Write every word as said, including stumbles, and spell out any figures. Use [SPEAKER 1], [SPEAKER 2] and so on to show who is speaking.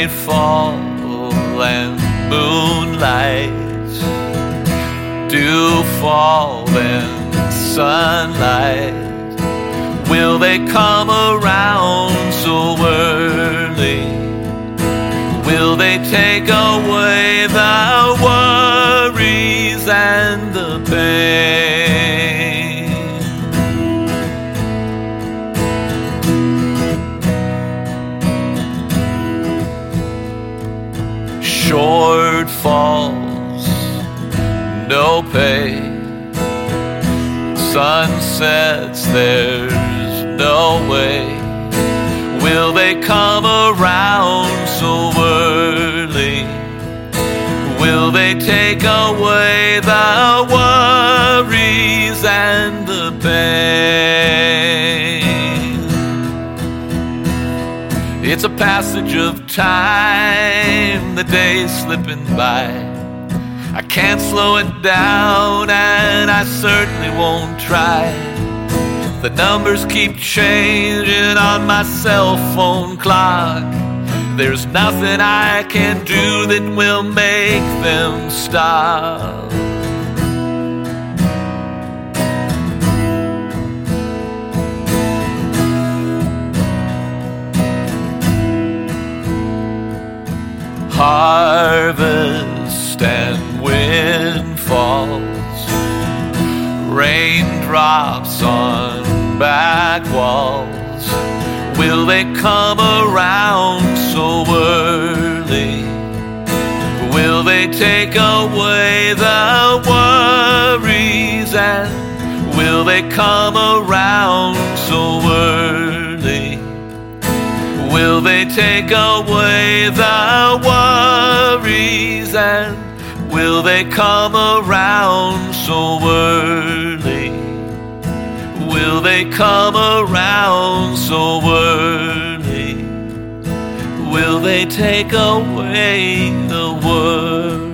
[SPEAKER 1] nightfall and moonlight, dew fall and sunlight, will they come around so early? Will they take away the worries and the pain? Shortfalls, no pay. Sunsets, there's no way. Will they come around so early? Will they take away the worries and the pain? It's a passage of time, the days slipping by. I can't slow it down, and I certainly won't try. The numbers keep changing on my cell phone clock. There's nothing I can do that will make them stop. Harvest and windfalls, raindrops on back walls, will they come around so early? Will they take away the worries, and will they come around so early? Will they take away the worries, and will they come around so early? Will they come around so early? Will they take away the worries?